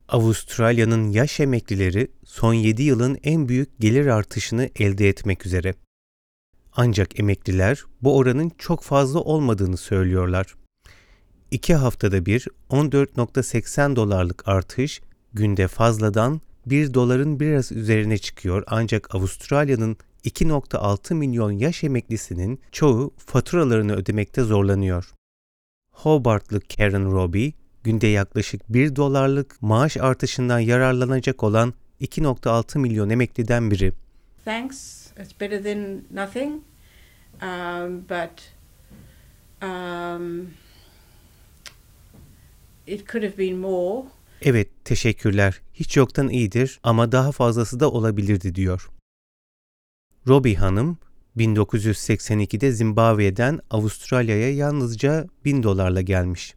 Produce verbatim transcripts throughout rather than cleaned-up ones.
Avustralya'nın yaş emeklileri son yedi yılın en büyük gelir artışını elde etmek üzere. Ancak emekliler bu oranın çok fazla olmadığını söylüyorlar. İki haftada bir on dört virgül seksen dolarlık artış günde fazladan bir doların biraz üzerine çıkıyor, ancak Avustralya'nın iki virgül altı milyon yaş emeklisinin çoğu faturalarını ödemekte zorlanıyor. Hobartlı Karen Robbie, günde yaklaşık bir dolarlık maaş artışından yararlanacak olan iki virgül altı milyon emekliden biri. Thanks, it's better than nothing, um, but um, it could have been more. Evet, teşekkürler. Hiç yoktan iyidir ama daha fazlası da olabilirdi diyor. Robbie Hanım, bin dokuz yüz seksen ikide Zimbabwe'den Avustralya'ya yalnızca bin dolarla gelmiş.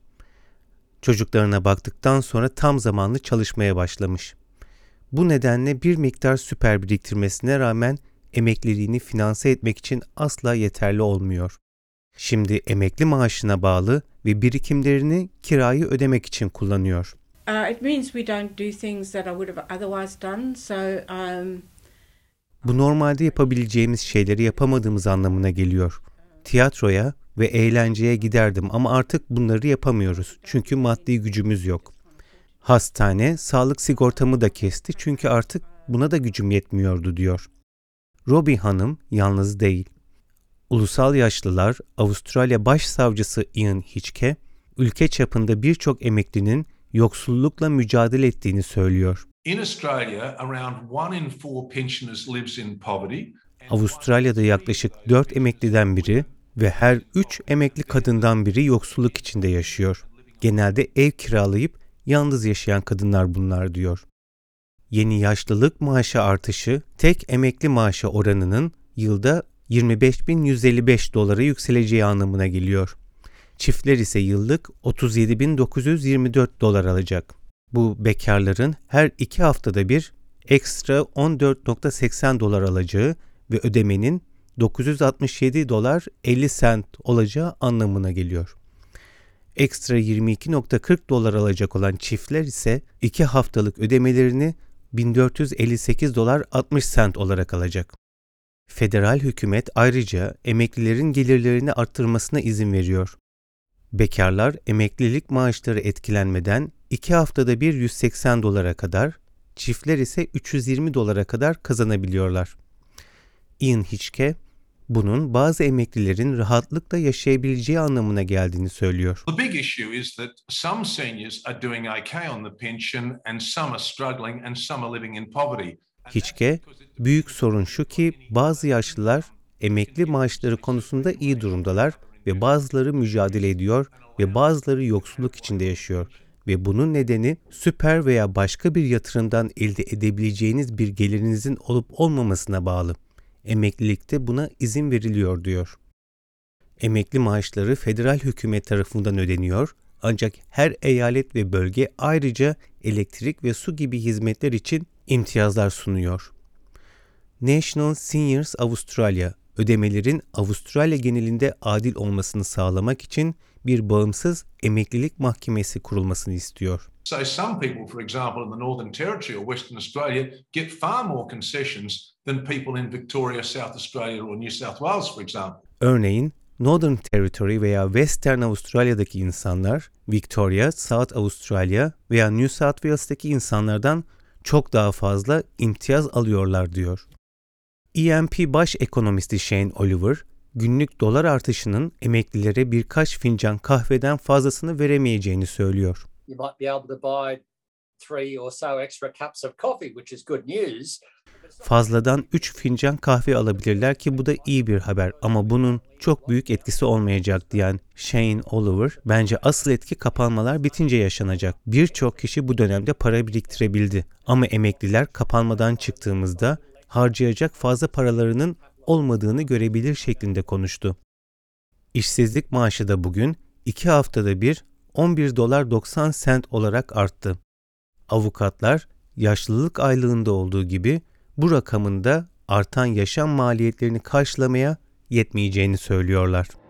Çocuklarına baktıktan sonra tam zamanlı çalışmaya başlamış. Bu nedenle bir miktar süper biriktirmesine rağmen emekliliğini finanse etmek için asla yeterli olmuyor. Şimdi emekli maaşına bağlı ve birikimlerini kirayı ödemek için kullanıyor. Uh, it means we don't do things that I would have otherwise done. So, um... Bu normalde yapabileceğimiz şeyleri yapamadığımız anlamına geliyor. Tiyatroya ve eğlenceye giderdim ama artık bunları yapamıyoruz çünkü maddi gücümüz yok. Hastane, sağlık sigortamı da kesti çünkü artık buna da gücüm yetmiyordu diyor. Robbie Hanım yalnız değil. Ulusal Yaşlılar Avustralya Başsavcısı Ian Hitchke, ülke çapında birçok emeklinin yoksullukla mücadele ettiğini söylüyor. In Australia, around one in four pensioners lives in poverty. Avustralya'da yaklaşık dört emekliden biri ve her üç emekli kadından biri yoksulluk içinde yaşıyor. Genelde ev kiralayıp yalnız yaşayan kadınlar bunlar diyor. Yeni yaşlılık maaşı artışı tek emekli maaşı oranının yılda yirmi beş bin yüz elli beş dolara yükseleceği anlamına geliyor. Çiftler ise yıllık otuz yedi bin dokuz yüz yirmi dört dolar alacak. Bu bekarların her iki haftada bir ekstra on dört virgül seksen dolar alacağı ve ödemenin dokuz yüz altmış yedi dolar elli sent olacağı anlamına geliyor. Ekstra yirmi iki virgül kırk dolar alacak olan çiftler ise iki haftalık ödemelerini bin dört yüz elli sekiz dolar altmış sent olarak alacak. Federal hükümet ayrıca emeklilerin gelirlerini arttırmasına izin veriyor. Bekarlar emeklilik maaşları etkilenmeden iki haftada bir yüz seksen dolara kadar, çiftler ise üç yüz yirmi dolara kadar kazanabiliyorlar. Ian Hitchke, bunun bazı emeklilerin rahatlıkla yaşayabileceği anlamına geldiğini söylüyor. The big issue is that some seniors are doing okay on the pension and some are struggling and some are living in poverty. Hitchke, büyük sorun şu ki bazı yaşlılar emekli maaşları konusunda iyi durumdalar ve bazıları mücadele ediyor ve bazıları yoksulluk içinde yaşıyor. Ve bunun nedeni süper veya başka bir yatırımdan elde edebileceğiniz bir gelirinizin olup olmamasına bağlı. Emeklilikte buna izin veriliyor diyor. Emekli maaşları federal hükümet tarafından ödeniyor, ancak her eyalet ve bölge ayrıca elektrik ve su gibi hizmetler için imtiyazlar sunuyor. National Seniors Australia, ödemelerin Avustralya genelinde adil olmasını sağlamak için bir bağımsız emeklilik mahkemesi kurulmasını istiyor. So some people, for example, in the Northern Territory or Western Australia get far more concessions than people in Victoria, South Australia or New South Wales, for example. Örneğin Northern Territory veya Western Avustralya'daki insanlar, Victoria, South Australia veya New South Wales'taki insanlardan çok daha fazla imtiyaz alıyorlar diyor. E M P baş ekonomisti Shane Oliver, günlük dolar artışının emeklilere birkaç fincan kahveden fazlasını veremeyeceğini söylüyor. Fazladan üç fincan kahve alabilirler ki bu da iyi bir haber ama bunun çok büyük etkisi olmayacak diyen Shane Oliver, bence asıl etki kapanmalar bitince yaşanacak. Birçok kişi bu dönemde para biriktirebildi ama emekliler kapanmadan çıktığımızda harcayacak fazla paralarının olmadığını görebilir şeklinde konuştu. İşsizlik maaşı da bugün iki haftada bir on bir dolar doksan sent olarak arttı. Avukatlar yaşlılık aylığında olduğu gibi bu rakamın da artan yaşam maliyetlerini karşılamaya yetmeyeceğini söylüyorlar.